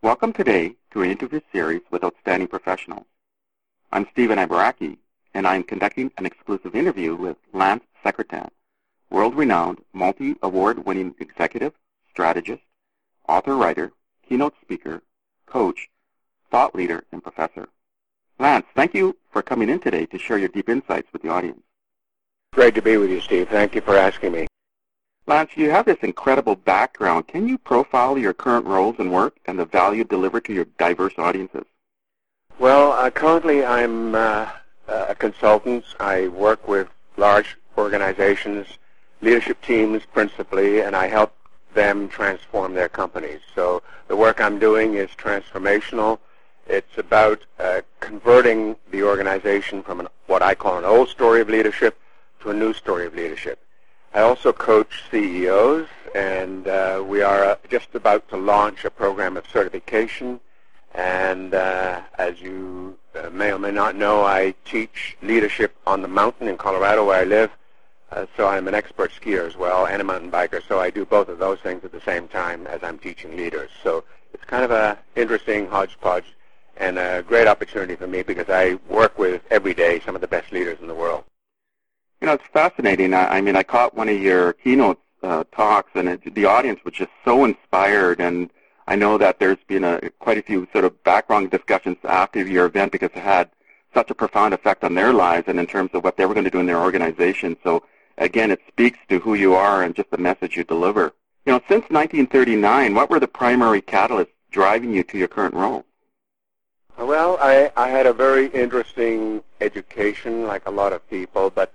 Welcome today to an interview series with outstanding professionals. I'm Stephen Ibaraki, and I'm conducting an exclusive interview with Lance Secretan, world-renowned, multi-award-winning executive, strategist, author-writer, keynote speaker, coach, thought leader, and professor. Lance, thank you for coming in today to share your deep insights with the audience. Great to be with you, Steve. Thank you for asking me. Lance, you have this incredible background. Can you profile your current roles and work and the value delivered to your diverse audiences? Well, currently I'm a consultant. I work with large organizations, leadership teams principally, and I help them transform their companies. So the work I'm doing is transformational. It's about converting the organization from what I call an old story of leadership to a new story of leadership. I also coach CEOs, and we are just about to launch a program of certification. And as you may or may not know, I teach leadership on the mountain in Colorado where I live. So I'm an expert skier as well and a mountain biker. So I do both of those things at the same time as I'm teaching leaders. So it's kind of an interesting hodgepodge and a great opportunity for me because I work with, every day, some of the best leaders in the world. You know, it's fascinating. I caught one of your keynote talks, and the audience was just so inspired. And I know that there's been quite a few sort of background discussions after your event because it had such a profound effect on their lives and in terms of what they were going to do in their organization. So, again, it speaks to who you are and just the message you deliver. You know, since 1939, what were the primary catalysts driving you to your current role? Well, I had a very interesting education, like a lot of people, but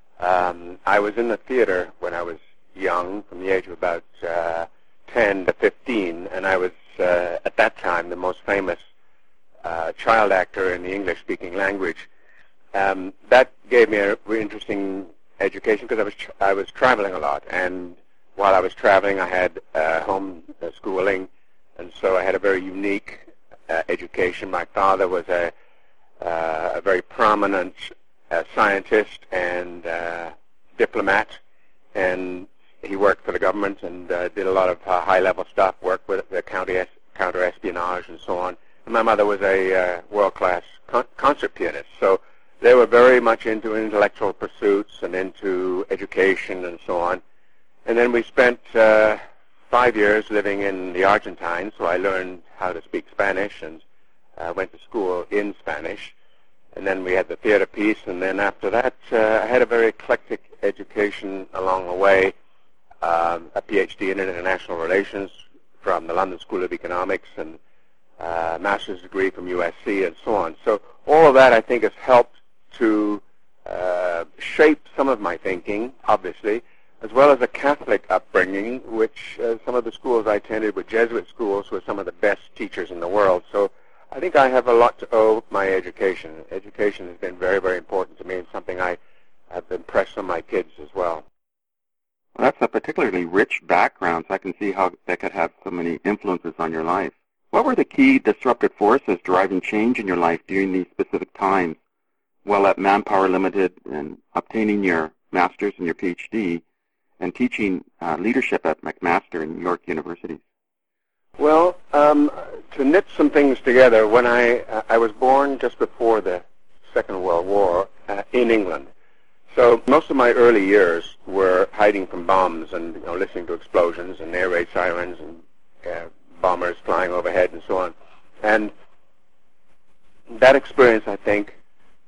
I was in the theater when I was young, from the age of about 10 to 15, and I was, at that time, the most famous child actor in the English-speaking language. That gave me a really interesting education because I was traveling a lot, and while I was traveling, I had home schooling, and so I had a very unique education. My father was a very prominent scientist and diplomat, and he worked for the government and did a lot of high-level stuff, worked with the counter-espionage and so on. And my mother was a world-class concert pianist, so they were very much into intellectual pursuits and into education and so on. And then we spent 5 years living in the Argentine, so I learned how to speak Spanish and went to school in Spanish. And then we had the theater piece, and then after that, I had a very eclectic education along the way, a PhD in international relations from the London School of Economics and a master's degree from USC and so on. So all of that, I think, has helped to shape some of my thinking, obviously, as well as a Catholic upbringing, which some of the schools I attended were Jesuit schools with some of the best teachers in the world. So I think I have a lot to owe my education. Education has been very, very important to me and something I have impressed on my kids as well. Well, that's a particularly rich background, so I can see how that could have so many influences on your life. What were the key disruptive forces driving change in your life during these specific times? Well, at Manpower Limited and obtaining your master's and your PhD and teaching leadership at McMaster and York University. Well, to knit some things together, when I was born just before the Second World War in England. So most of my early years were hiding from bombs and listening to explosions and air raid sirens and bombers flying overhead and so on. And that experience, I think,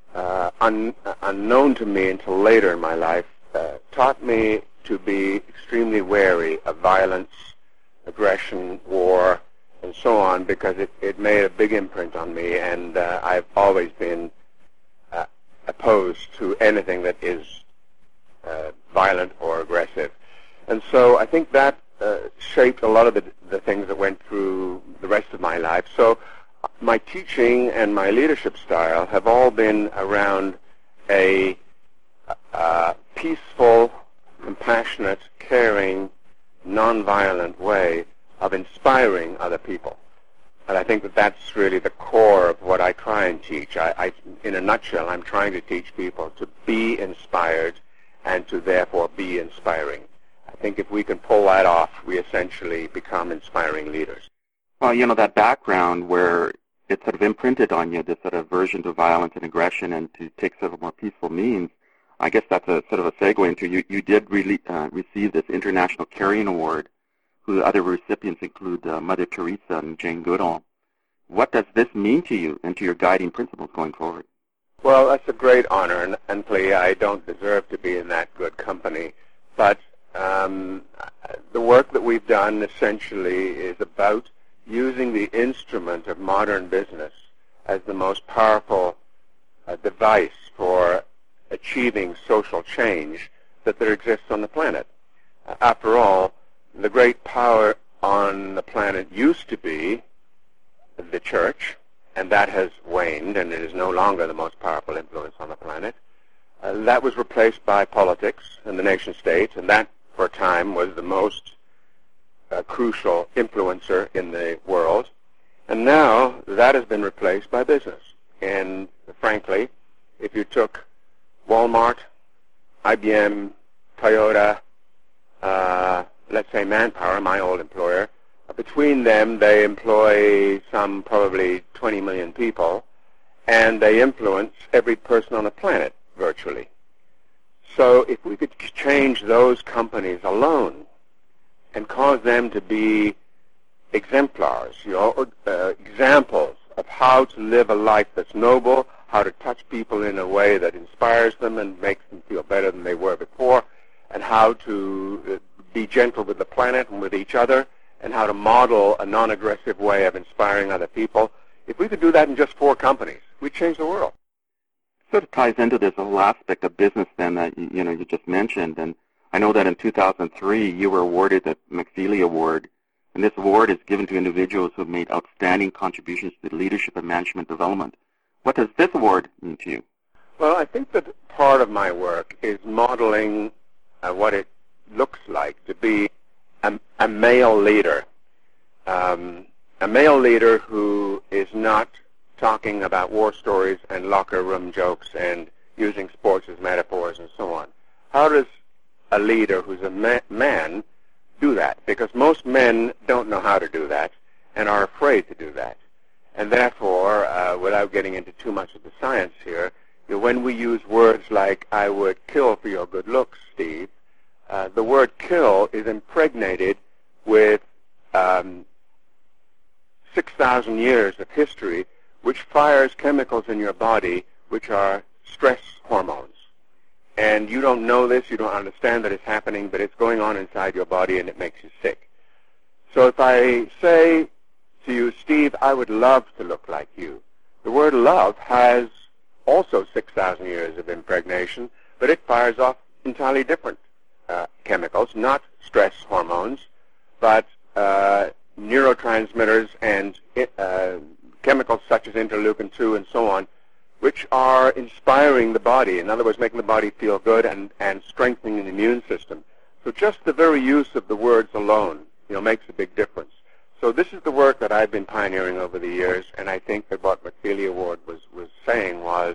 unknown to me until later in my life, taught me to be extremely wary of violence, aggression, war, and so on, because it made a big imprint on me, and I've always been opposed to anything that is violent or aggressive. And so I think that shaped a lot of the things that went through the rest of my life. So my teaching and my leadership style have all been around a peaceful, compassionate, caring, nonviolent way of inspiring other people. And I think that that's really the core of what I try and teach. In a nutshell, I'm trying to teach people to be inspired and to therefore be inspiring. I think if we can pull that off, we essentially become inspiring leaders. Well, that background where it's sort of imprinted on you, this sort of aversion to violence and aggression and to take sort of more peaceful means, I guess that's a sort of a segue into you did receive this International Caring Award, whose other recipients include Mother Teresa and Jane Goodall. What does this mean to you and to your guiding principles going forward? Well, that's a great honor, and Plea, I don't deserve to be in that good company, but the work that we've done essentially is about using the instrument of modern business as the most powerful device for achieving social change that there exists on the planet. After all, the great power on the planet used to be the church, and that has waned, and it is no longer the most powerful influence on the planet. That was replaced by politics and the nation state, and that, for a time, was the most crucial influencer in the world. And now that has been replaced by business. And frankly, if you took Walmart, IBM, Toyota, let's say Manpower, my old employer, between them they employ some probably 20 million people, and they influence every person on the planet virtually. So if we could change those companies alone and cause them to be exemplars, examples of how to live a life that's noble, how to touch people in a way that inspires them and makes them feel better than they were before, and how to be gentle with the planet and with each other, and how to model a non-aggressive way of inspiring other people. If we could do that in just 4 companies, we'd change the world. Sort of ties into this whole aspect of business then that you just mentioned, and I know that in 2003 you were awarded the McFeely Award, and this award is given to individuals who have made outstanding contributions to leadership and management development. What does this award mean to you? Well, I think that part of my work is modeling what it looks like to be a male leader. A male leader who is not talking about war stories and locker room jokes and using sports as metaphors and so on. How does a leader who's a man do that? Because most men don't know how to do that and are afraid to do that. And therefore, without getting into too much of the science here, when we use words like, I would kill for your good looks, Steve, the word kill is impregnated with 6,000 years of history, which fires chemicals in your body which are stress hormones. And you don't know this, you don't understand that it's happening, but it's going on inside your body and it makes you sick. So if I say to you, Steve, I would love to look like you, the word love has also 6,000 years of impregnation, but it fires off entirely different chemicals, not stress hormones, but neurotransmitters and chemicals such as interleukin-2 and so on, which are inspiring the body, in other words, making the body feel good and strengthening the immune system. So just the very use of the words alone, makes a big difference. So this is the work that I've been pioneering over the years, and I think that what McFeely Award was saying was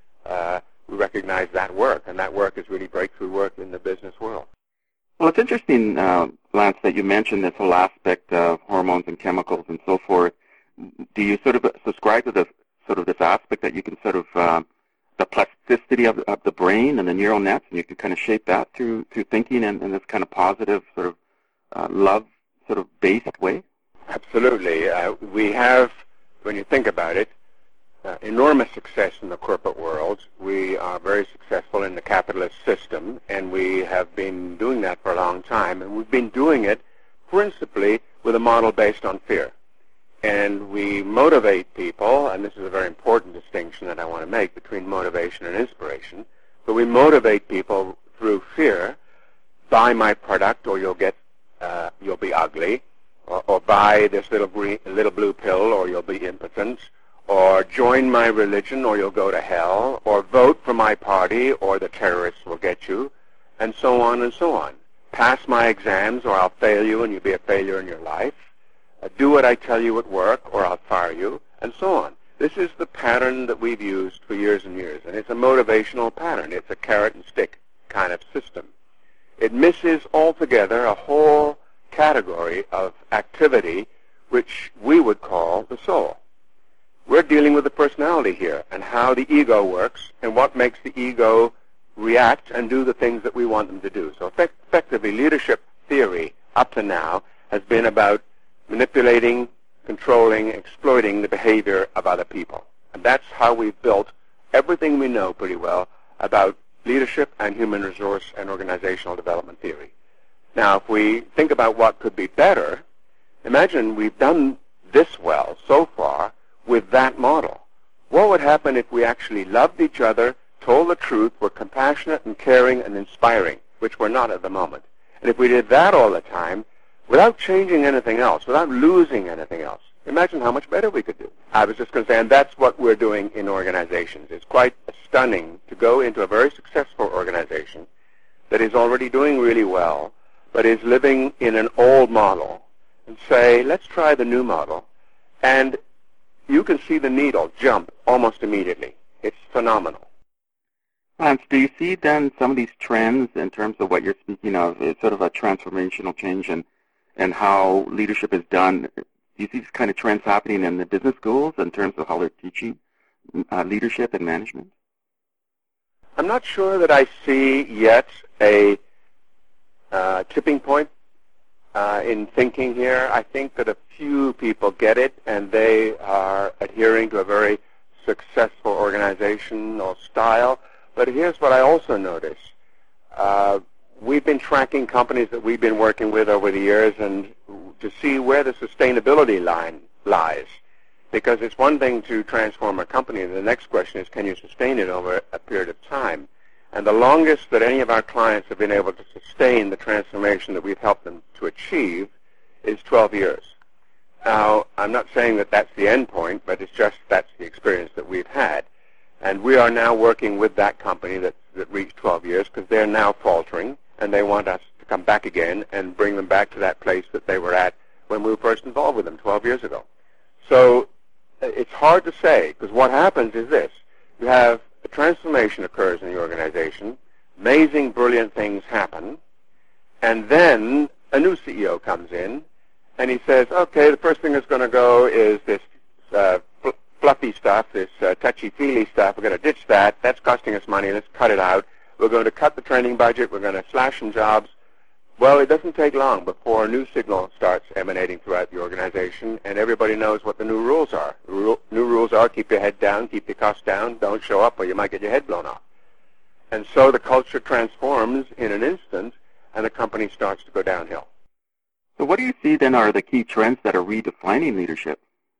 we recognize that work, and that work is really breakthrough work in the business world. Well, it's interesting, Lance, that you mentioned this whole aspect of hormones and chemicals and so forth. Do you sort of subscribe to the sort of this aspect that you can sort of the plasticity of the brain and the neural nets, and you can kind of shape that through thinking in this kind of positive sort of love sort of based way? Absolutely. We have, when you think about it, enormous success in the corporate world. We are very successful in the capitalist system, and we have been doing that for a long time, and we've been doing it principally with a model based on fear. And we motivate people, and this is a very important distinction that I want to make between motivation and inspiration, but we motivate people through fear. Buy my product or you'll be ugly, or buy this little blue pill or you'll be impotent, or join my religion or you'll go to hell, or vote for my party or the terrorists will get you, and so on and so on. Pass my exams or I'll fail you and you'll be a failure in your life. Do what I tell you at work or I'll fire you, and so on. This is the pattern that we've used for years and years, and it's a motivational pattern. It's a carrot and stick kind of system. It misses altogether a whole category of activity which we would call the soul. We're dealing with the personality here and how the ego works and what makes the ego react and do the things that we want them to do. So effectively, leadership theory up to now has been about manipulating, controlling, exploiting the behavior of other people. And that's how we've built everything we know pretty well about leadership and human resource and organizational development theory. Now, if we think about what could be better, imagine we've done this well so far with that model. What would happen if we actually loved each other, told the truth, were compassionate and caring and inspiring, which we're not at the moment? And if we did that all the time, without changing anything else, without losing anything else, imagine how much better we could do. I was just going to say, and that's what we're doing in organizations. It's quite stunning to go into a very successful organization that is already doing really well, but is living in an old model, and say, let's try the new model. And you can see the needle jump almost immediately. It's phenomenal. Lance, do you see then some of these trends in terms of what you're speaking of, is sort of a transformational change in how leadership is done? Do you see these kind of trends happening in the business schools in terms of how they're teaching leadership and management? I'm not sure that I see yet a tipping point in thinking here. I think that a few people get it, and they are adhering to a very successful organizational style. But here's what I also notice. We've been tracking companies that we've been working with over the years and to see where the sustainability line lies. Because it's one thing to transform a company, and the next question is, can you sustain it over a period of time? And the longest that any of our clients have been able to sustain the transformation that we've helped them to achieve is 12 years. Now, I'm not saying that that's the end point, but it's just that's the experience that we've had. And we are now working with that company that reached 12 years because they're now faltering, and they want us to come back again and bring them back to that place that they were at when we were first involved with them 12 years ago. So it's hard to say, because what happens is this. You have a transformation occurs in the organization, amazing, brilliant things happen, and then a new CEO comes in, and he says, okay, the first thing that's going to go is this fluffy stuff, this touchy-feely stuff. We're going to ditch that. That's costing us money. Let's cut it out. We're going to cut the training budget. We're going to slash some jobs. Well, it doesn't take long before a new signal starts emanating throughout the organization, and everybody knows what the new rules are. New rules are keep your head down, keep your costs down, don't show up or you might get your head blown off. And so the culture transforms in an instant, and the company starts to go downhill. So what do you see then are the key trends that are redefining leadership?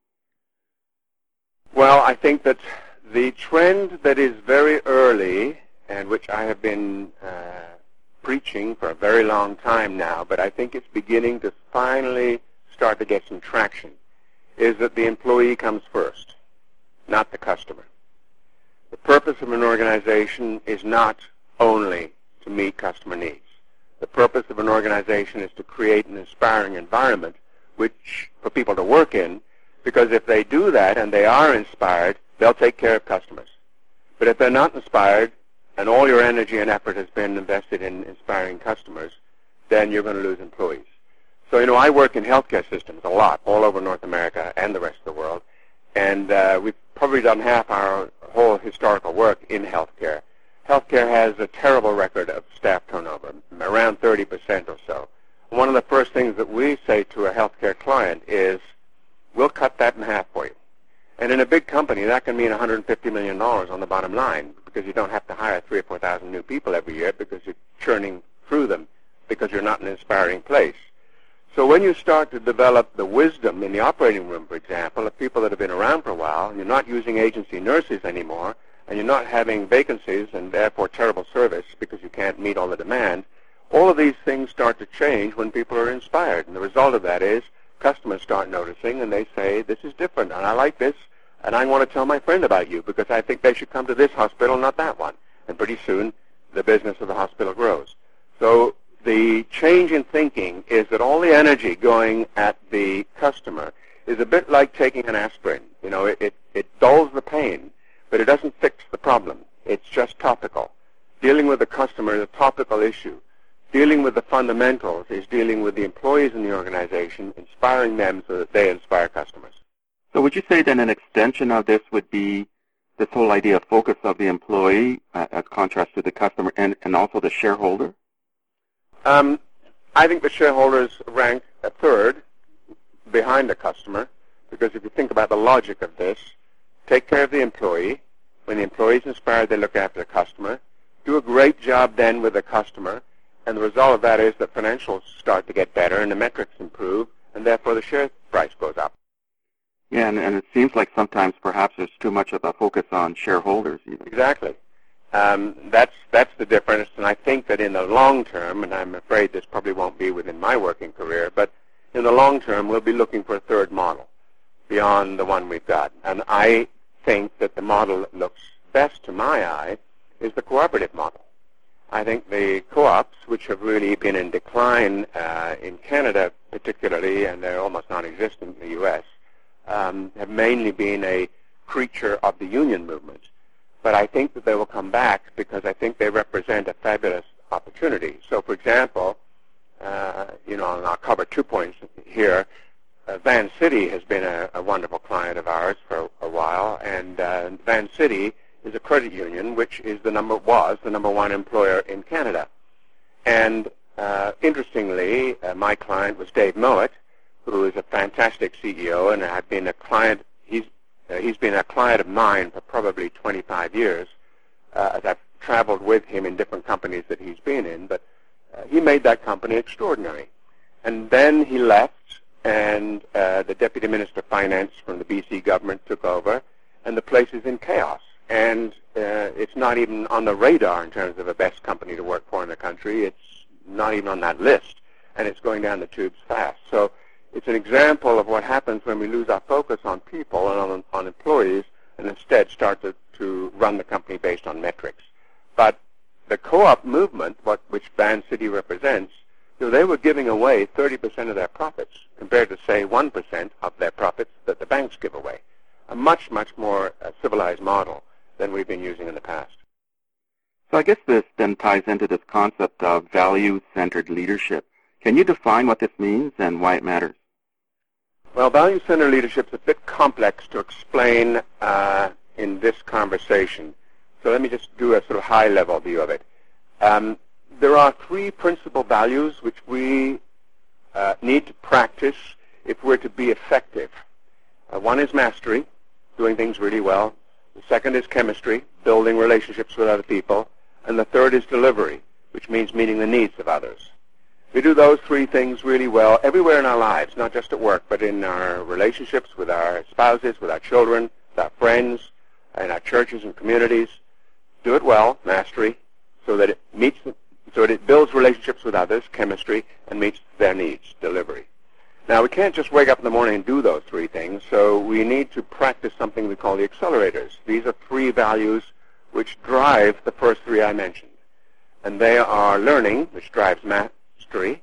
Well, I think that the trend that is very early, and which I have been preaching for a very long time now, but I think it's beginning to finally start to get some traction, is that the employee comes first, not the customer. The purpose of an organization is not only to meet customer needs. The purpose of an organization is to create an inspiring environment which for people to work in, because if they do that and they are inspired, they'll take care of customers. But if they're not inspired, and all your energy and effort has been invested in inspiring customers, then you're going to lose employees. So, I work in healthcare systems a lot, all over North America and the rest of the world, and we've probably done half our whole historical work in healthcare. Healthcare has a terrible record of staff turnover, around 30% or so. One of the first things that we say to a healthcare client is, we'll cut that in half for you. And in a big company, that can mean $150 million on the bottom line, because you don't have to hire 3,000 or 4,000 new people every year because you're churning through them because you're not in an inspiring place. So when you start to develop the wisdom in the operating room, for example, of people that have been around for a while, and you're not using agency nurses anymore, and you're not having vacancies and therefore terrible service because you can't meet all the demand, all of these things start to change when people are inspired. And the result of that is customers start noticing, and they say, this is different, and I like this, and I want to tell my friend about you because I think they should come to this hospital, not that one. And pretty soon, the business of the hospital grows. So the change in thinking is that all the energy going at the customer is a bit like taking an aspirin. It dulls the pain, but it doesn't fix the problem. It's just topical. Dealing with the customer is a topical issue. Dealing with the fundamentals is dealing with the employees in the organization, inspiring them so that they inspire customers. So would you say then an extension of this would be this whole idea of focus of the employee as contrast to the customer and also the shareholder? I think the shareholders rank a third behind the customer, because if you think about the logic of this, take care of the employee. When the employee is inspired, they look after the customer. Do a great job then with the customer, and the result of that is that financials start to get better and the metrics improve, and therefore the share price goes up. Yeah, and it seems like sometimes perhaps there's too much of a focus on shareholders even. Exactly. That's the difference, and I think that in the long term, and I'm afraid this probably won't be within my working career, but in the long term we'll be looking for a third model beyond the one we've got. And I think that the model that looks best to my eye is the cooperative model. I think the co-ops, which have really been in decline in Canada particularly, and they're almost non-existent in the U.S., have mainly been a creature of the union movement. But I think that they will come back because I think they represent a fabulous opportunity. So, for example, and I'll cover 2 points here. Van City has been a wonderful client of ours for a while, and Van City is a credit union, which was the number one employer in Canada. And interestingly, my client was Dave Mowat, who is a fantastic CEO, and I've been a client. He's been a client of mine for probably 25 years, as I've traveled with him in different companies that he's been in. But he made that company extraordinary. And then he left, and the Deputy Minister of Finance from the BC government took over, and the place is in chaos. And it's not even on the radar in terms of the best company to work for in the country. It's not even on that list, and it's going down the tubes fast. So it's an example of what happens when we lose our focus on people and on employees and instead start to run the company based on metrics. But the co-op movement, which Van City represents, they were giving away 30% of their profits compared to, say, 1% of their profits that the banks give away. A much, much more civilized model than we've been using in the past. So I guess this then ties into this concept of value-centered leadership. Can you define what this means and why it matters? Well, value-centered leadership is a bit complex to explain in this conversation. So let me just do a sort of high-level view of it. There are 3 principal values which we need to practice if we're to be effective. One is mastery, doing things really well. The second is chemistry, building relationships with other people. And the third is delivery, which means meeting the needs of others. We do those 3 things really well everywhere in our lives, not just at work, but in our relationships with our spouses, with our children, with our friends, in our churches and communities. Do it well, mastery, so that it builds relationships with others, chemistry, and meets their needs, delivery. Now, we can't just wake up in the morning and do those 3 things, so we need to practice something we call the accelerators. These are 3 values which drive the first 3 I mentioned. And they are learning, which drives mastery,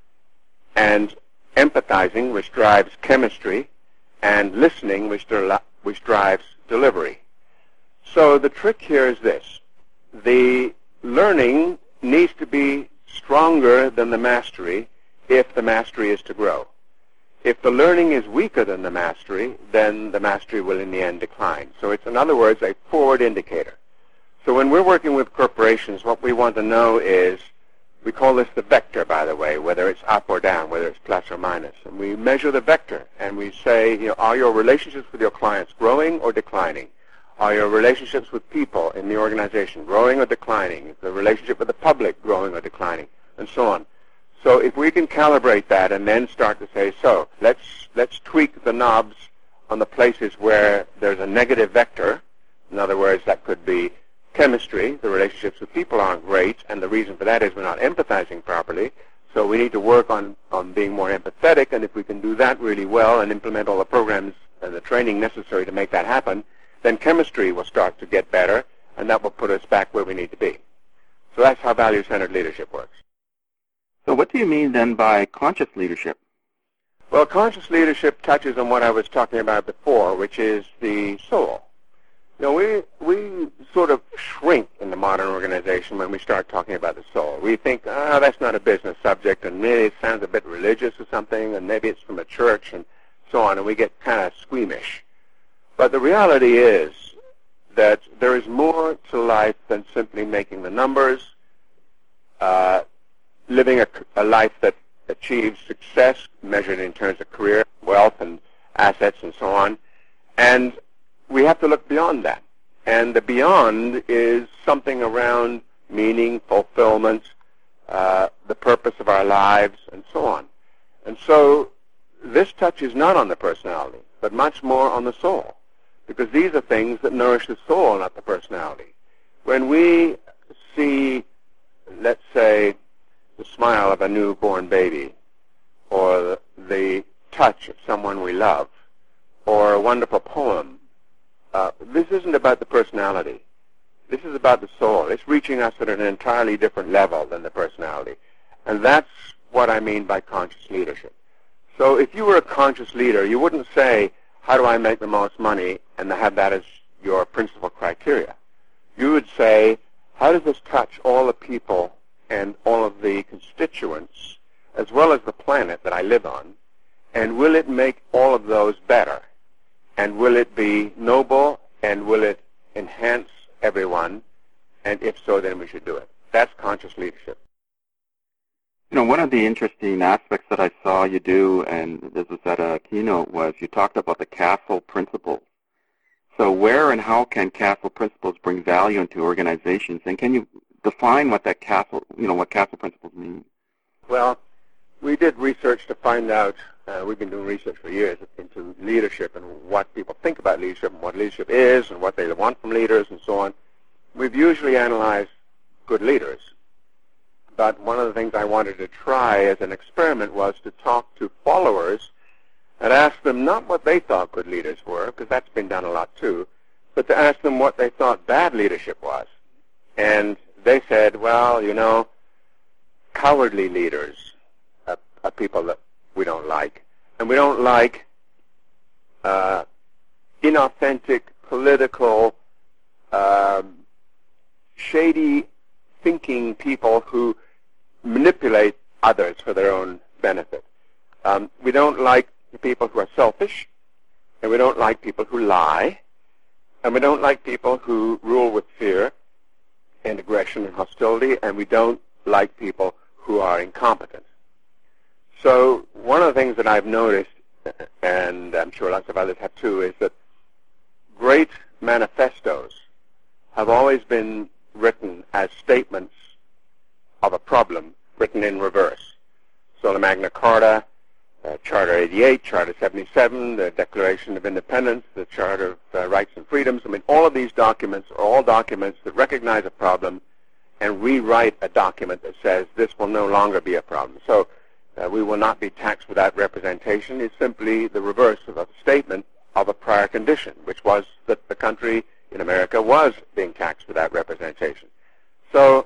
and empathizing, which drives chemistry, and listening, which drives delivery. So the trick here is this. The learning needs to be stronger than the mastery if the mastery is to grow. If the learning is weaker than the mastery, then the mastery will in the end decline. So it's, in other words, a forward indicator. So when we're working with corporations, what we want to know is, we call this the vector, by the way, whether it's up or down, whether it's plus or minus. And we measure the vector, and we say, are your relationships with your clients growing or declining? Are your relationships with people in the organization growing or declining? Is the relationship with the public growing or declining? And so on. So if we can calibrate that and then start to say, so let's tweak the knobs on the places where there's a negative vector. In other words, that could be chemistry. The relationships with people aren't great, and the reason for that is we're not empathizing properly. So we need to work on being more empathetic, and if we can do that really well and implement all the programs and the training necessary to make that happen, then chemistry will start to get better, and that will put us back where we need to be. So that's how value-centered leadership works. So what do you mean then by conscious leadership? Well, conscious leadership touches on what I was talking about before, which is the soul. We sort of shrink in the modern organization when we start talking about the soul. We think, that's not a business subject, and maybe it sounds a bit religious or something, and maybe it's from a church, and so on, and we get kind of squeamish. But the reality is that there is more to life than simply making the numbers, living a life that achieves success measured in terms of career, wealth, and assets, and so on. And we have to look beyond that. And the beyond is something around meaning, fulfillment, the purpose of our lives, and so on. And so this touches not on the personality, but much more on the soul, because these are things that nourish the soul, not the personality. When we see, let's say, the smile of a newborn baby, or the touch of someone we love, or a wonderful poem, this isn't about the personality. This is about the soul. It's reaching us at an entirely different level than the personality. And that's what I mean by conscious leadership. So if you were a conscious leader, you wouldn't say, how do I make the most money, and have that as your principal criteria. You would say, how does this touch all the people and all of the constituents, as well as the planet that I live on, and will it make all of those better? And will it be noble, and will it enhance everyone? And if so, then we should do it. That's conscious leadership. One of the interesting aspects that I saw you do, and this was at a keynote, was you talked about the Castle Principles. So where and how can Castle Principles bring value into organizations? And can you define what that what Castle Principles mean? Well, we did research to find out, we've been doing research for years into leadership and what people think about leadership and what leadership is and what they want from leaders and so on. We've usually analyzed good leaders. But one of the things I wanted to try as an experiment was to talk to followers and ask them not what they thought good leaders were, because that's been done a lot too, but to ask them what they thought bad leadership was. And they said, well, cowardly leaders are people that we don't like. And we don't like inauthentic, political, shady thinking people who manipulate others for their own benefit. We don't like people who are selfish, and we don't like people who lie, and we don't like people who rule with fear and aggression and hostility, and we don't like people who are incompetent. So one of the things that I've noticed, and I'm sure lots of others have too, is that great manifestos have always been written as statements of a problem written in reverse. So the Magna Carta, Charter 88, Charter 77, the Declaration of Independence, the Charter of Rights and Freedoms, all of these documents are all documents that recognize a problem and rewrite a document that says this will no longer be a problem. So we will not be taxed without representation is simply the reverse of a statement of a prior condition, which was that the country in America was being taxed without representation. So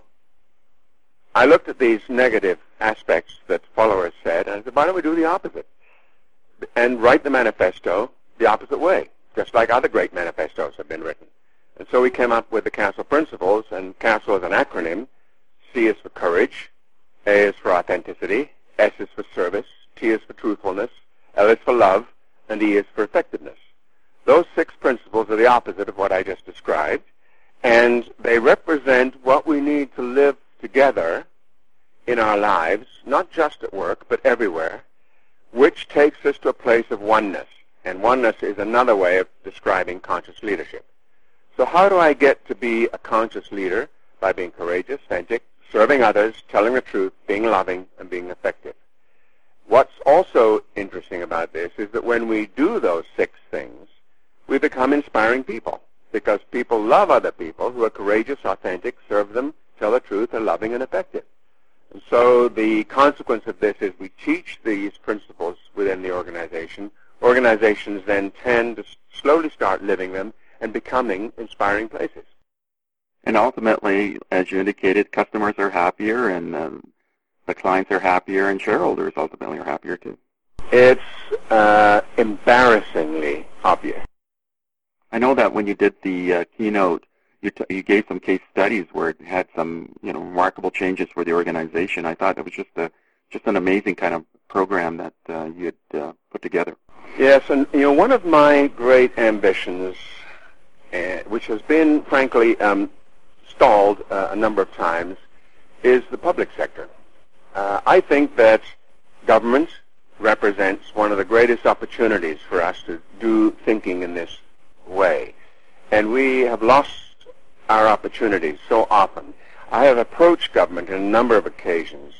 I looked at these negative aspects that followers said, and I said, why don't we do the opposite? And write the manifesto the opposite way, just like other great manifestos have been written. And so we came up with the Castle Principles, and Castle is an acronym. C is for courage, A is for authenticity, S is for service, T is for truthfulness, L is for love, and E is for effectiveness. Those 6 principles are the opposite of what I just described, and they represent what we need to live together in our lives, not just at work, but everywhere, which takes us to a place of oneness. And oneness is another way of describing conscious leadership. So how do I get to be a conscious leader? By being courageous, authentic, serving others, telling the truth, being loving, and being effective. What's also interesting about this is that when we do those 6 things, we become inspiring people, because people love other people who are courageous, authentic, serve them, tell the truth, are loving and effective. And so the consequence of this is we teach these principles within the organization. Organizations then tend to slowly start living them and becoming inspiring places. And ultimately, as you indicated, customers are happier, and the clients are happier, and shareholders ultimately are happier too. It's embarrassingly obvious. I know that when you did the keynote, you gave some case studies where it had some remarkable changes for the organization. I thought it was just an amazing kind of program that you had put together. Yes, and one of my great ambitions, which has been frankly stalled a number of times, is the public sector. I think that government represents one of the greatest opportunities for us to do thinking in this way. And we have lost our opportunities so often. I have approached government on a number of occasions,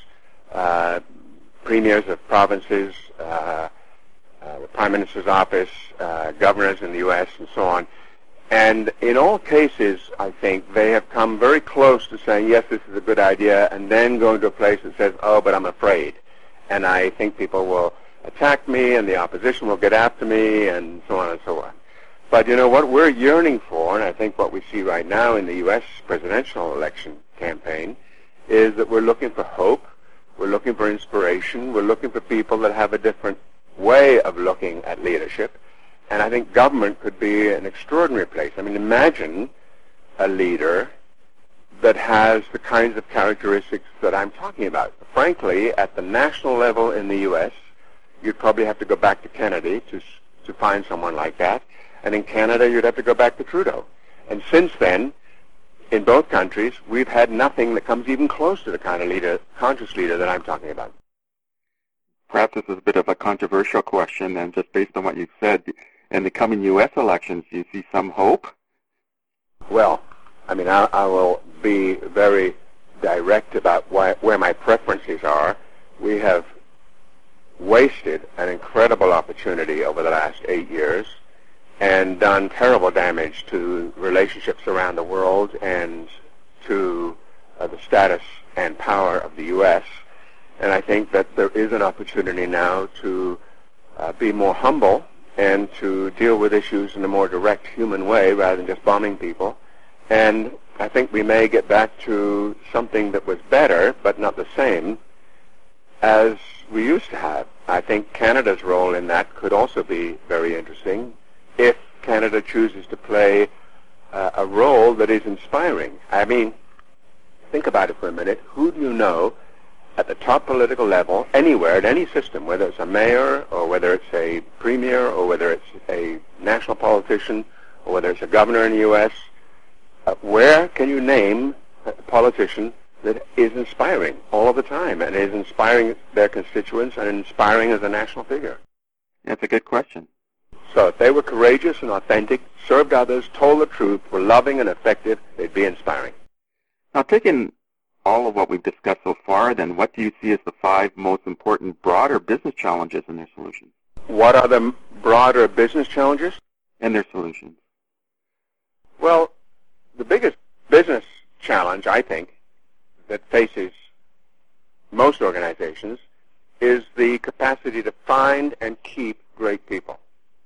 premiers of provinces, the Prime Minister's office, governors in the U.S., and so on. And in all cases, I think, they have come very close to saying, yes, this is a good idea, and then going to a place that says, oh, but I'm afraid. And I think people will attack me, and the opposition will get after me, and so on and so on. But what we're yearning for, and I think what we see right now in the U.S. presidential election campaign, is that we're looking for hope, we're looking for inspiration, we're looking for people that have a different way of looking at leadership. And I think government could be an extraordinary place. I mean, imagine a leader that has the kinds of characteristics that I'm talking about. Frankly, at the national level in the U.S., you'd probably have to go back to Kennedy to find someone like that. And in Canada, you'd have to go back to Trudeau. And since then, in both countries, we've had nothing that comes even close to the kind of conscious leader that I'm talking about. Perhaps this is a bit of a controversial question, and just based on what you've said, in the coming U.S. elections, do you see some hope? Well, I mean, I will be very direct about where my preferences are. We have wasted an incredible opportunity over the last 8 years and done terrible damage to relationships around the world and to the status and power of the U.S. And I think that there is an opportunity now to be more humble and to deal with issues in a more direct human way rather than just bombing people. And I think we may get back to something that was better, but not the same, as we used to have. I think Canada's role in that could also be very interesting if Canada chooses to play a role that is inspiring. I mean, think about it for a minute. Who do you know at the top political level, anywhere, in any system, whether it's a mayor or whether it's a premier or whether it's a national politician or whether it's a governor in the U.S., where can you name a politician that is inspiring all of the time and is inspiring their constituents and inspiring as a national figure? That's a good question. So if they were courageous and authentic, served others, told the truth, were loving and effective, they'd be inspiring. Now, taking all of what we've discussed so far, then what do you see as the 5 most important broader business challenges and their solutions? What are the broader business challenges? And their solutions. Well, the biggest business challenge, I think, that faces most organizations is the capacity to find and keep great people.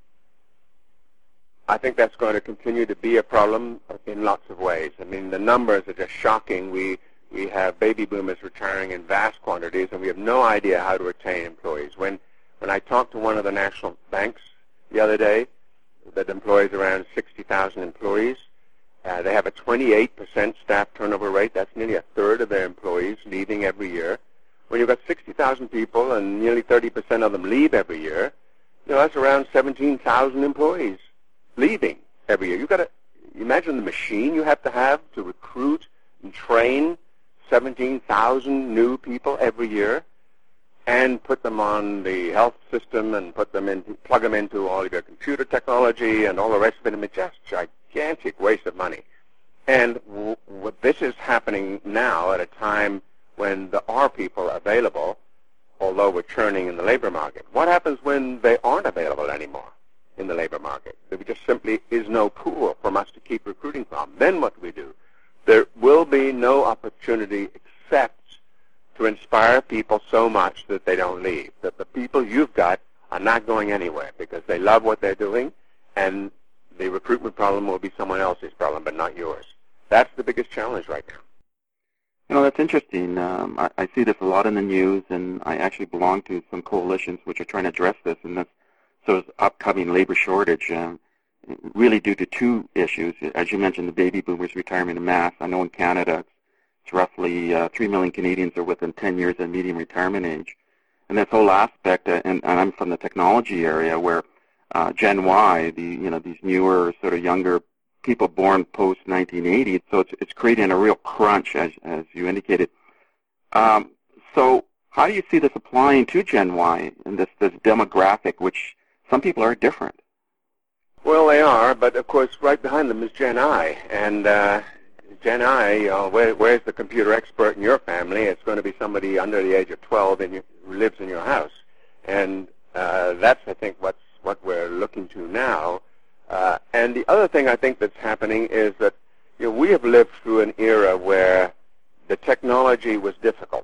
I think that's going to continue to be a problem in lots of ways. I mean, the numbers are just shocking. We have baby boomers retiring in vast quantities, and we have no idea how to retain employees. When I talked to one of the national banks the other day that employs around 60,000 employees, they have a 28% staff turnover rate. That's nearly a third of their employees leaving every year. When you've got 60,000 people and nearly 30% of them leave every year, that's around 17,000 employees leaving every year. You've got to imagine the machine you have to recruit and train 17,000 new people every year and put them on the health system and plug them into all of your computer technology and all the rest of it. I mean, just gigantic waste of money. And this is happening now at a time when there are people available, although we're churning in the labor market. What happens when they aren't available anymore in the labor market? There just simply is no pool for us to keep recruiting from. Then what do we do? There will be no opportunity except to inspire people so much that they don't leave, that the people you've got are not going anywhere because they love what they're doing, and the recruitment problem will be someone else's problem, but not yours. That's the biggest challenge right now. That's interesting. I see this a lot in the news, and I actually belong to some coalitions which are trying to address this, and this sort of upcoming labor shortage. really due to two issues. As you mentioned, the baby boomers retirement en masse. I know in Canada it's roughly 3 million Canadians are within 10 years of median retirement age. And this whole aspect, and I'm from the technology area where Gen Y, these newer sort of younger people born post 1980, so it's creating a real crunch, as you indicated. So how do you see this applying to Gen Y and this demographic, which some people are different? Well, they are, but of course, right behind them is Gen I, and Gen I, where's the computer expert in your family? It's going to be somebody under the age of 12 who lives in your house, and that's, I think, what we're looking to now. And the other thing I think that's happening is that we have lived through an era where the technology was difficult.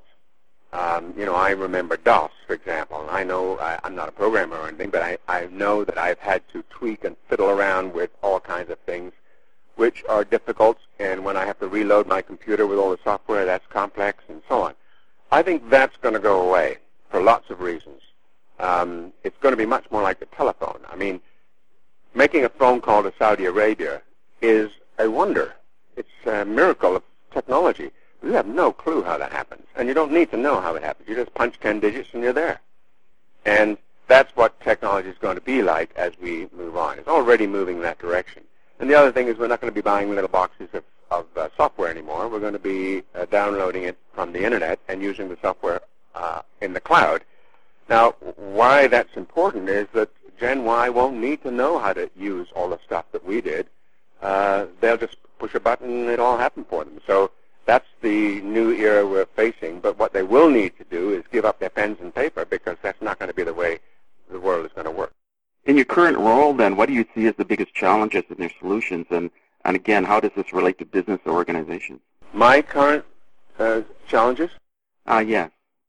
I remember DOS, for example. I know I'm not a programmer or anything, but I know that I've had to tweak and fiddle around with all kinds of things which are difficult, and when I have to reload my computer with all the software, that's complex, and so on. I think that's going to go away for lots of reasons. It's going to be much more like the telephone. I mean, making a phone call to Saudi Arabia is a wonder. It's a miracle of technology. You have no clue how that happens, and you don't need to know how it happens. You just punch 10 digits and you're there. And that's what technology is going to be like as we move on. It's already moving in that direction. And the other thing is we're not going to be buying little boxes of software anymore. We're going to be downloading it from the Internet and using the software in the cloud. Now, why that's important is that Gen Y won't need to know how to use all the stuff that we did. They'll just push a button and it'll all happen for them. So that's the new era we're facing. But what they will need to do is give up their pens and paper, because that's not going to be the way the world is going to work. In your current role, then, what do you see as the biggest challenges in their solutions? And again, how does this relate to business or organizations? My current challenges? Yes.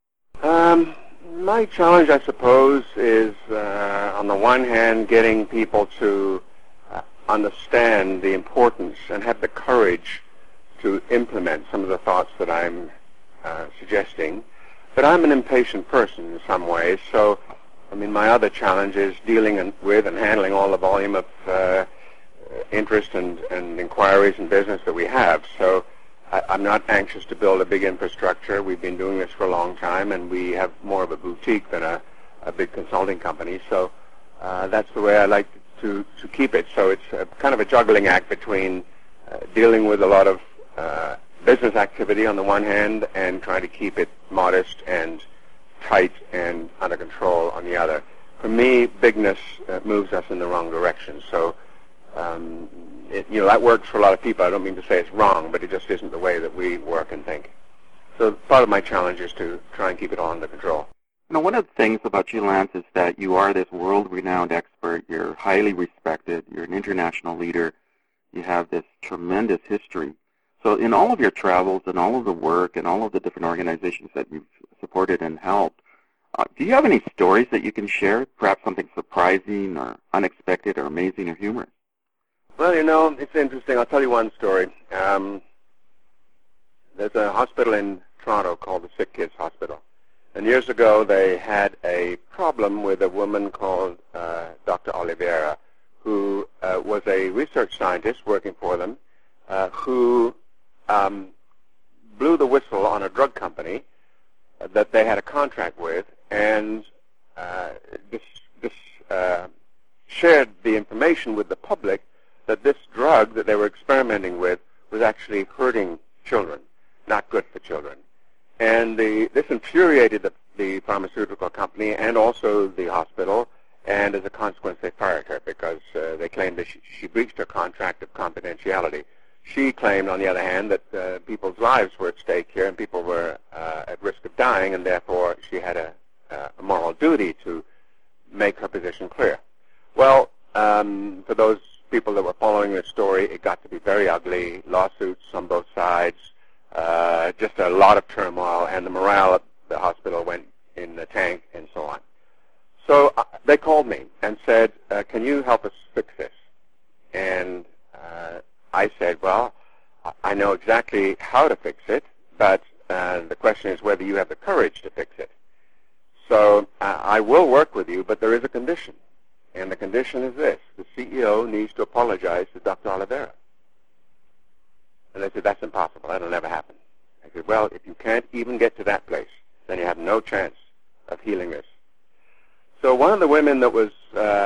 My challenge, I suppose, is on the one hand, getting people to understand the importance and have the courage to implement some of the thoughts that I'm suggesting. But I'm an impatient person in some ways, so my other challenge is dealing with and handling all the volume of interest and inquiries and business that we have. So I'm not anxious to build a big infrastructure. We've been doing this for a long time, and we have more of a boutique than a big consulting company. So that's the way I like to keep it. So it's kind of a juggling act between dealing with a lot of business activity on the one hand and trying to keep it modest and tight and under control on the other. For me, bigness moves us in the wrong direction. So that works for a lot of people. I don't mean to say it's wrong, but it just isn't the way that we work and think. So part of my challenge is to try and keep it all under control. One of the things about you, Lance, is that you are this world-renowned expert. You're highly respected. You're an international leader. You have this tremendous history. So in all of your travels and all of the work and all of the different organizations that you've supported and helped, do you have any stories that you can share, perhaps something surprising or unexpected or amazing or humorous? Well, it's interesting. I'll tell you one story. There's a hospital in Toronto called the Sick Kids Hospital. And years ago, they had a problem with a woman called Dr. Oliveira, who was a research scientist working for them, who blew the whistle on a drug company that they had a contract with, and shared the information with the public that this drug that they were experimenting with was actually hurting children, not good for children. And this infuriated the pharmaceutical company and also the hospital, and as a consequence they fired her because they claimed that she breached her contract of confidentiality. She claimed, on the other hand, that people's lives were at stake here and people were at risk of dying, and therefore she had a moral duty to make her position clear. Well, for those people that were following this story, it got to be very ugly, lawsuits on both sides, just a lot of turmoil, and the morale at the hospital went in the tank and so on. So they called me and said, can you help us fix this? And I said, well, I know exactly how to fix it, but the question is whether you have the courage to fix it. So I will work with you, but there is a condition. and the condition is this: the CEO needs to apologize to Dr. Oliveira. And they said, that's impossible. That'll never happen. I said, well, if you can't even get to that place, then you have no chance of healing this. So one of the women that was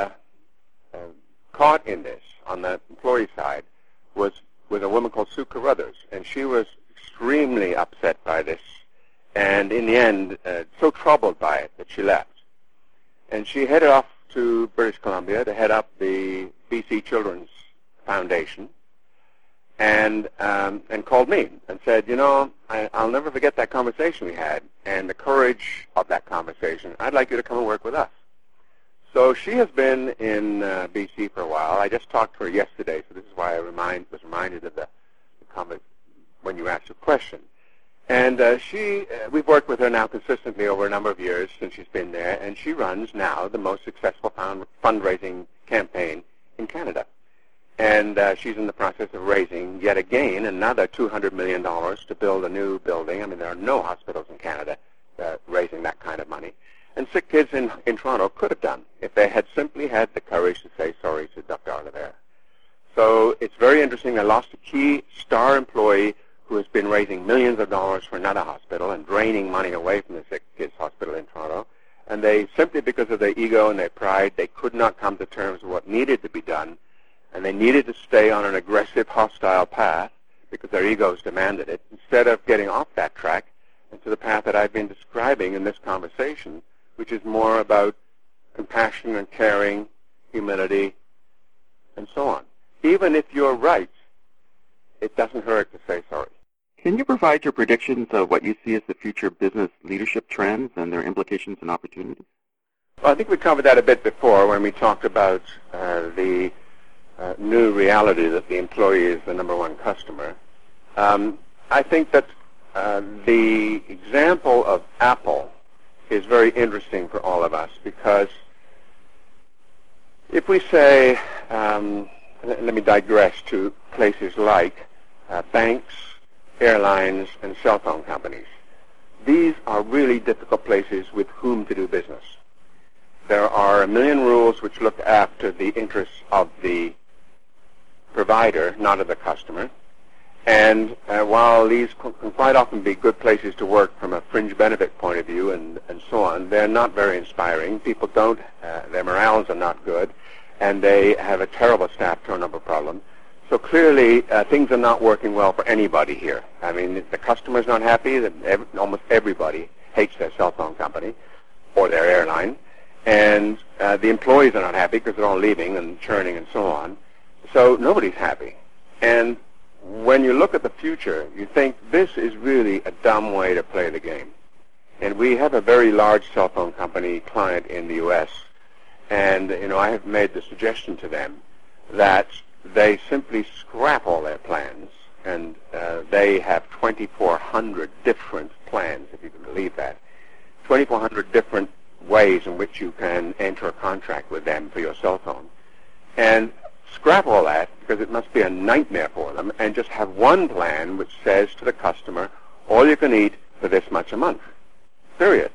caught in this on the employee side was a woman called Sue Carruthers, and she was extremely upset by this, and in the end, so troubled by it that she left. And she headed off to British Columbia to head up the BC Children's Foundation, and called me and said, I'll never forget that conversation we had and the courage of that conversation. I'd like you to come and work with us. So she has been in BC for a while. I just talked to her yesterday, so this is why I was reminded of the comment when you asked the question. And we've worked with her now consistently over a number of years since she's been there, and she runs now the most successful fundraising campaign in Canada. And she's in the process of raising, yet again, another $200 million to build a new building. I mean, there are no hospitals in Canada raising that kind of money. And sick kids in Toronto could have done if they had simply had the courage to say sorry to Dr. Oliveira. So it's very interesting. I lost a key star employee who has been raising millions of dollars for another hospital and draining money away from the sick kids hospital in Toronto. And they, simply because of their ego and their pride, they could not come to terms with what needed to be done. And they needed to stay on an aggressive, hostile path because their egos demanded it, instead of getting off that track into the path that I've been describing in this conversation, which is more about compassion and caring, humility, and so on. Even if you're right, it doesn't hurt to say sorry. Can you provide your predictions of what you see as the future business leadership trends and their implications and opportunities? Well, I think we covered that a bit before when we talked about the new reality that the employee is the number one customer. I think that the example of Apple is very interesting for all of us, because if we say, let me digress to places like banks, airlines, and cell phone companies. These are really difficult places with whom to do business. There are a million rules which look after the interests of the provider, not of the customer. And while these can quite often be good places to work from a fringe benefit point of view and so on, they're not very inspiring. People don't, their morales are not good, and they have a terrible staff turnover problem. So clearly, things are not working well for anybody here. I mean, the customer's not happy. Almost everybody hates their cell phone company or their airline. And the employees are not happy because they're all leaving and churning and so on. So nobody's happy. And when you look at the future, you think this is really a dumb way to play the game. And we have a very large cell phone company client in the U.S., and I have made the suggestion to them that they simply scrap all their plans, and they have 2,400 different plans, if you can believe that, 2,400 different ways in which you can enter a contract with them for your cell phone. And scrap all that, because it must be a nightmare for them, and just have one plan which says to the customer, all you can eat for this much a month. Period.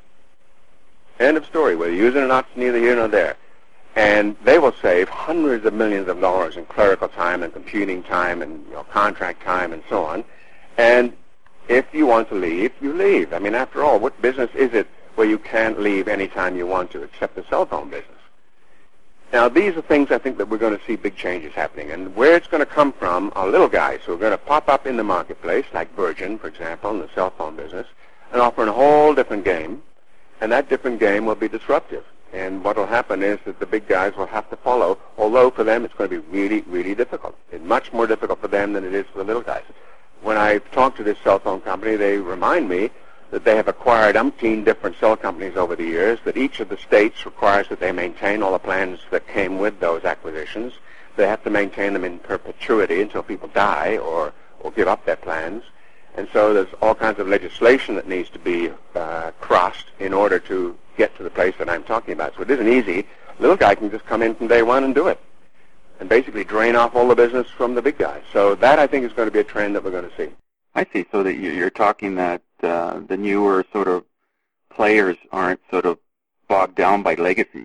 End of story. Whether you use it or not, it's neither here nor there. And they will save hundreds of millions of dollars in clerical time and computing time and contract time and so on. And if you want to leave, you leave. I mean, after all, what business is it where you can't leave any time you want to, except the cell phone business? Now, these are things I think that we're going to see big changes happening. And where it's going to come from are little guys who are going to pop up in the marketplace, like Virgin, for example, in the cell phone business, and offer a whole different game. And that different game will be disruptive. And what will happen is that the big guys will have to follow, although for them it's going to be really, really difficult. It's much more difficult for them than it is for the little guys. When I talk to this cell phone company, they remind me that they have acquired umpteen different cell companies over the years, that each of the states requires that they maintain all the plans that came with those acquisitions. They have to maintain them in perpetuity until people die or give up their plans. And so there's all kinds of legislation that needs to be crossed in order to get to the place that I'm talking about. So it isn't easy. Little guy can just come in from day one and do it and basically drain off all the business from the big guys. So that, I think, is going to be a trend that we're going to see. I see. So that you're talking that the newer sort of players aren't sort of bogged down by legacy.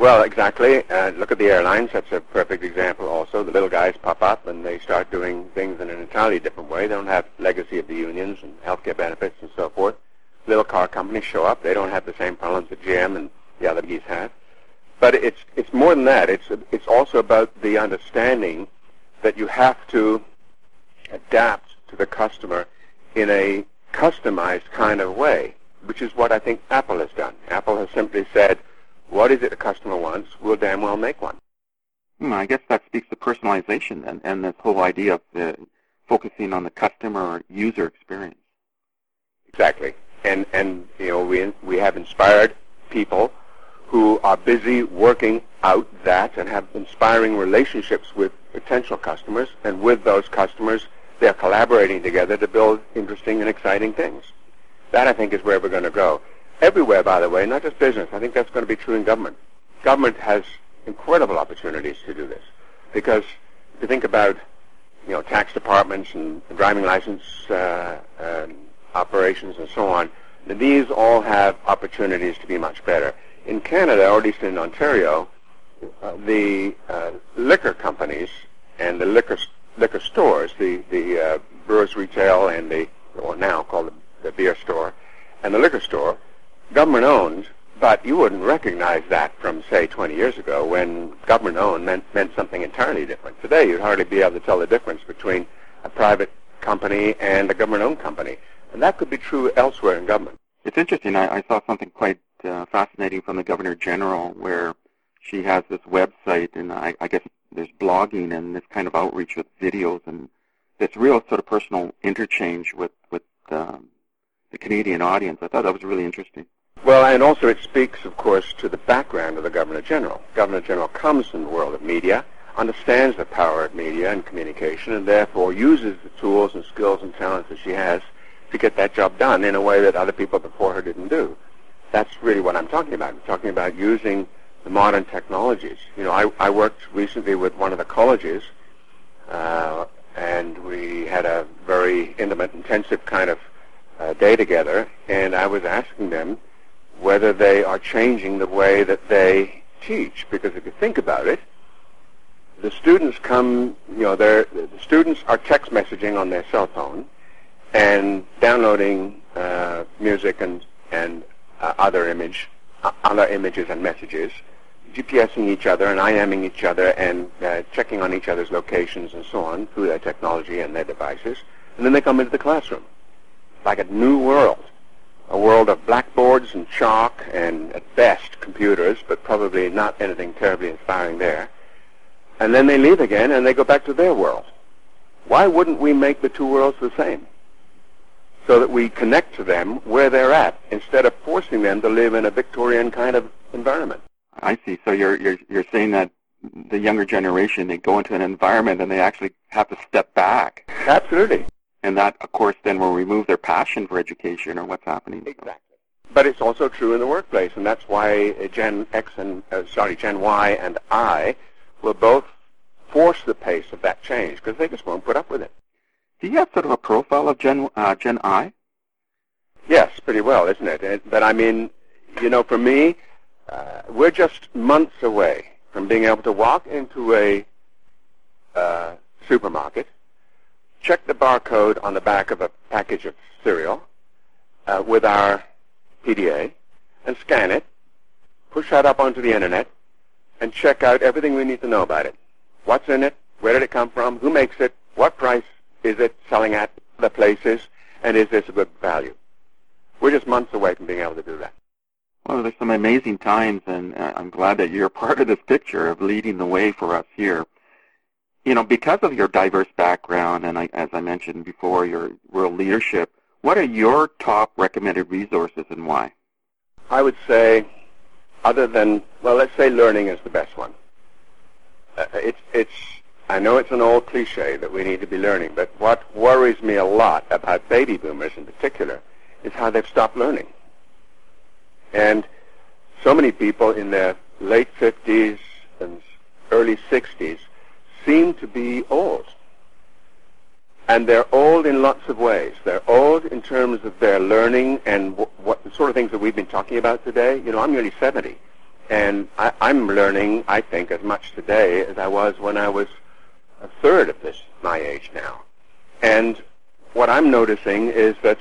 Well, exactly. Look at the airlines. That's a perfect example also. The little guys pop up and they start doing things in an entirely different way. They don't have legacy of the unions and healthcare benefits and so forth. Little car companies show up. They don't have the same problems that GM and the other geese have. But it's more than that. It's also about the understanding that you have to adapt to the customer in a customized kind of way, which is what I think Apple has done. Apple has simply said, what is it the customer wants? We'll damn well make one. I guess that speaks to personalization then, and this whole idea of focusing on the customer or user experience. Exactly. And you know, we have inspired people who are busy working out that and have inspiring relationships with potential customers, and with those customers, they're collaborating together to build interesting and exciting things. That, I think, is where we're going to go. Everywhere, by the way, not just business. I think that's going to be true in government. Government has incredible opportunities to do this, because if you think about, you know, tax departments and driving license operations and so on, these all have opportunities to be much better. In Canada, or at least in Ontario, the liquor companies and the liquor stores, the Brewers Retail and or now called the beer store, and the liquor store, government-owned, but you wouldn't recognize that from, say, 20 years ago, when government-owned meant something entirely different. Today, you'd hardly be able to tell the difference between a private company and a government-owned company. And that could be true elsewhere in government. It's interesting. I saw something quite fascinating from the Governor General, where she has this website, and I guess there's blogging and this kind of outreach with videos and this real sort of personal interchange with the Canadian audience. I thought that was really interesting. Well, and also it speaks, of course, to the background of the Governor General. Governor General comes from the world of media, understands the power of media and communication, and therefore uses the tools and skills and talents that she has to get that job done in a way that other people before her didn't do. That's really what I'm talking about. I'm talking about using the modern technologies. You know, I worked recently with one of the colleges, and we had a very intimate, intensive kind of day together, and I was asking them whether they are changing the way that they teach. Because if you think about it, the students come, you know, the students are text messaging on their cell phone and downloading music and other images and messages, GPSing each other and IMing each other and checking on each other's locations and so on through their technology and their devices. And then they come into the classroom. Like a new world. A world of blackboards and chalk and, at best, computers, but probably not anything terribly inspiring there. And then they leave again and they go back to their world. Why wouldn't we make the two worlds the same? So that we connect to them where they're at, instead of forcing them to live in a Victorian kind of environment. I see. So you're saying that the younger generation, they go into an environment and they actually have to step back. Absolutely. And that, of course, then will remove their passion for education or what's happening. Exactly. But it's also true in the workplace, and that's why Gen Y and I will both force the pace of that change, because they just won't put up with it. Do you have sort of a profile of Gen I? Yes, pretty well, isn't it? But I mean, you know, for me, we're just months away from being able to walk into a supermarket, check the barcode on the back of a package of cereal with our PDA, and scan it, push that up onto the Internet, and check out everything we need to know about it. What's in it? Where did it come from? Who makes it? What price is it selling at? The places? And is this a good value? We're just months away from being able to do that. Well, there's some amazing times, and I'm glad that you're part of this picture of leading the way for us here. You know, because of your diverse background and, as I mentioned before, your world leadership, what are your top recommended resources and why? I would say, other than, well, let's say learning is the best one. I know it's an old cliche that we need to be learning, but what worries me a lot about baby boomers in particular is how they've stopped learning. And so many people in their late 50s and early 60s seem to be old. And they're old in lots of ways. They're old in terms of their learning and what the sort of things that we've been talking about today. You know, I'm nearly 70. And I'm learning, I think, as much today as I was when I was a third of my age now. And what I'm noticing is that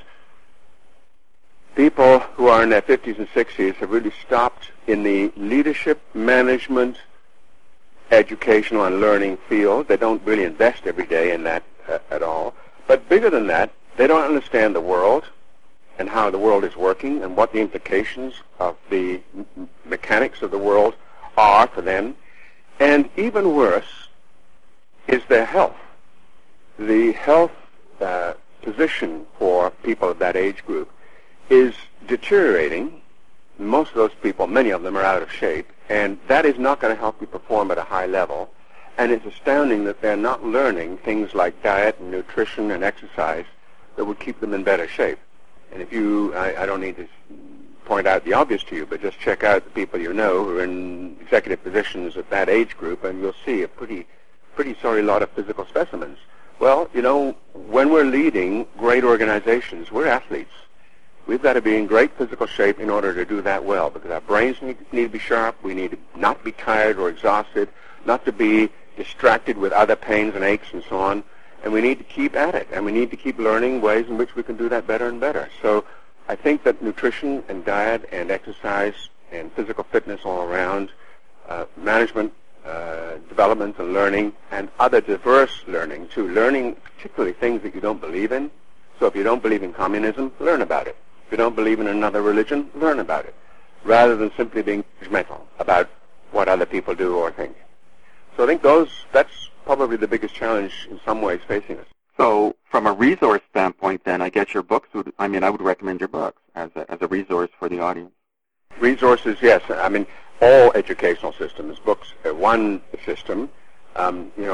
people who are in their 50s and 60s have really stopped in the leadership, management, educational, and learning field. They don't really invest every day in that at all. But bigger than that, they don't understand the world and how the world is working and what the implications of the mechanics of the world are for them. And even worse is their health. The health position for people of that age group is deteriorating. Most of those people, many of them, are out of shape, and that is not going to help you perform at a high level. And it's astounding that they're not learning things like diet and nutrition and exercise that would keep them in better shape. And if you, I don't need to point out the obvious to you, but just check out the people you know who are in executive positions at that age group, and you'll see a pretty sorry lot of physical specimens. Well, you know, when we're leading great organizations, we're athletes. We've got to be in great physical shape in order to do that well, because our brains need to be sharp. We need to not be tired or exhausted, not to be distracted with other pains and aches and so on. And we need to keep at it, and we need to keep learning ways in which we can do that better and better. So I think that nutrition and diet and exercise and physical fitness all around, management, development and learning, and other diverse learning too. Learning particularly things that you don't believe in. So if you don't believe in communism, learn about it. If you don't believe in another religion, learn about it, rather than simply being judgmental about what other people do or think. So I think that's probably the biggest challenge in some ways facing us. So from a resource standpoint, then, I guess your books I would recommend your books as a resource for the audience. Resources, yes. I mean, all educational systems, books are one system. You know,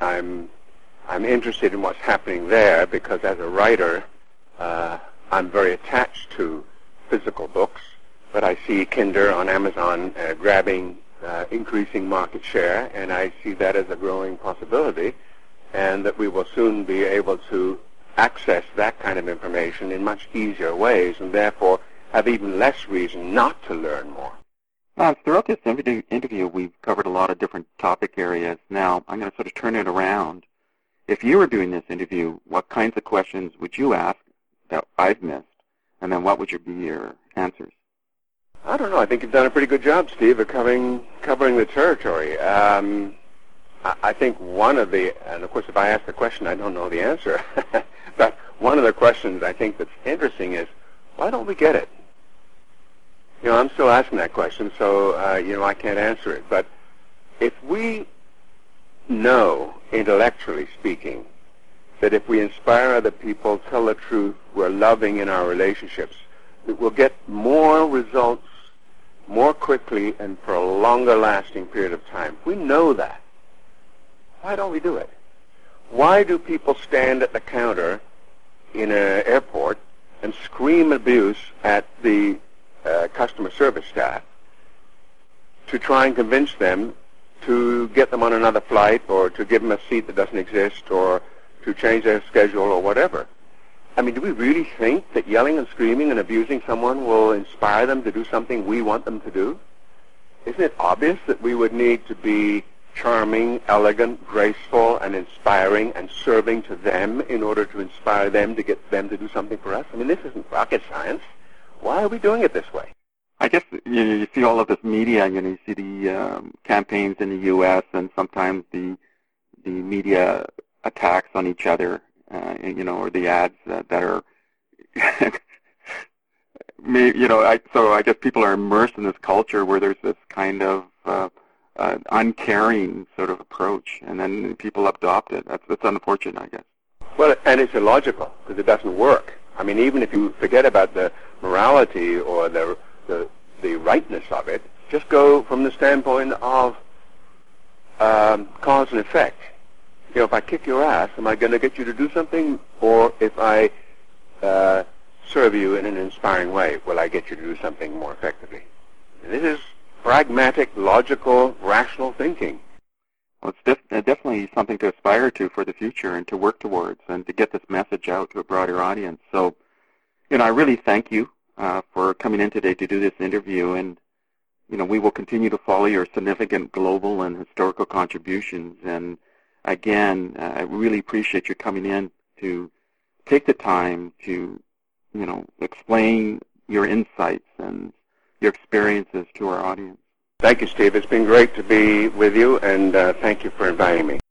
I'm interested in what's happening there because as a writer, I'm very attached to physical books, but I see Kindle on Amazon grabbing increasing market share, and I see that as a growing possibility, and that we will soon be able to access that kind of information in much easier ways, and therefore have even less reason not to learn more. Throughout this interview, we've covered a lot of different topic areas. Now, I'm going to sort of turn it around. If you were doing this interview, what kinds of questions would you ask that I've missed, and then what would be your answers? I don't know. I think you've done a pretty good job, Steve, of covering the territory. I think one of the, and of course if I ask the question, I don't know the answer, but one of the questions I think that's interesting is, why don't we get it? You know, I'm still asking that question, so, you know, I can't answer it. But if we know, intellectually speaking, that if we inspire other people, tell the truth, we're loving in our relationships, that we'll get more results more quickly and for a longer lasting period of time. If we know that, why don't we do it? Why do people stand at the counter in an airport and scream abuse at the customer service staff to try and convince them to get them on another flight or to give them a seat that doesn't exist or to change their schedule or whatever? I mean, do we really think that yelling and screaming and abusing someone will inspire them to do something we want them to do? Isn't it obvious that we would need to be charming, elegant, graceful, and inspiring and serving to them in order to inspire them to get them to do something for us? I mean, this isn't rocket science. Why are we doing it this way? I guess you see all of this media, you see the campaigns in the U.S. and sometimes the media attacks on each other, or the ads that are, so I guess people are immersed in this culture where there's this kind of uncaring sort of approach, and then people adopt it. That's unfortunate, I guess. Well, and it's illogical because it doesn't work. I mean, even if you forget about the morality or the rightness of it, just go from the standpoint of cause and effect. You know, if I kick your ass, am I going to get you to do something? Or if I serve you in an inspiring way, will I get you to do something more effectively? And this is pragmatic, logical, rational thinking. Well, it's definitely something to aspire to for the future and to work towards and to get this message out to a broader audience. So, I really thank you for coming in today to do this interview. And, we will continue to follow your significant global and historical contributions. And again, I really appreciate you coming in to take the time to, explain your insights and your experiences to our audience. Thank you, Steve. It's been great to be with you, and thank you for inviting me.